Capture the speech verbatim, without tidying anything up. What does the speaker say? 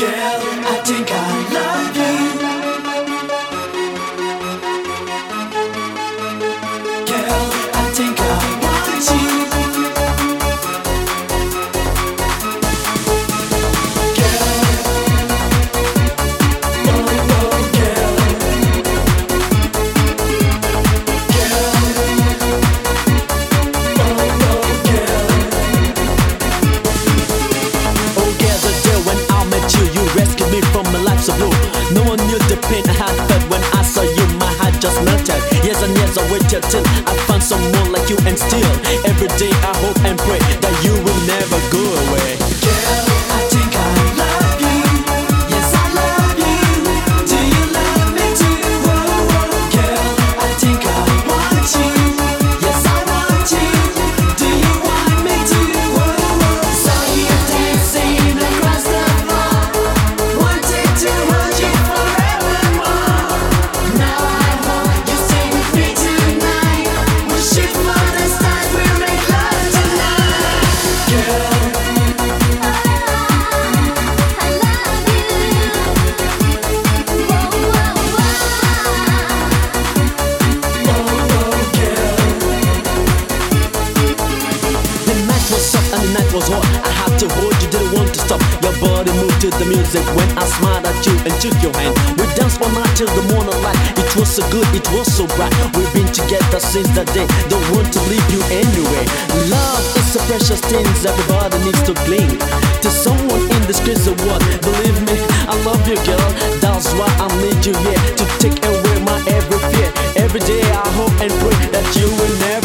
Girl, I think I love you. Girl, I think I want you. Girl, oh, oh, girl. Girl, oh, oh, girl. Oh girl, the day when I met you, you rescued me from a life so blue. No one knew the pain I had felt when I saw you. My heart just melted. Years and years I waited till I found someone like you, and still every day I hope and pray that you will never go away. Girl, I think I love you. Yes, I love you. Do you love me too? Oh, oh. Girl, I think I want you. Yes, I want you. Do you want me too? Oh, oh. Saw you dancing across the floor. Wanted to hold you forevermore. Now I hope you stay with me tonight. We'll shoot for the stars, we'll make love tonight. Girl, The night was soft and the night was hot. I had to hold you, didn't want to stop. Your body moved to the music when I smiled at you and took your hand. We danced all night till the morning light. It was so good, it was so bright. We've been together since that day. Don't want to leave you anyway. Love is a precious thing everybody needs to cling to someone in this crazy world. Believe me, I love you, girl. That's why I need you here to take away my every fear. Every day I hope and pray that you will never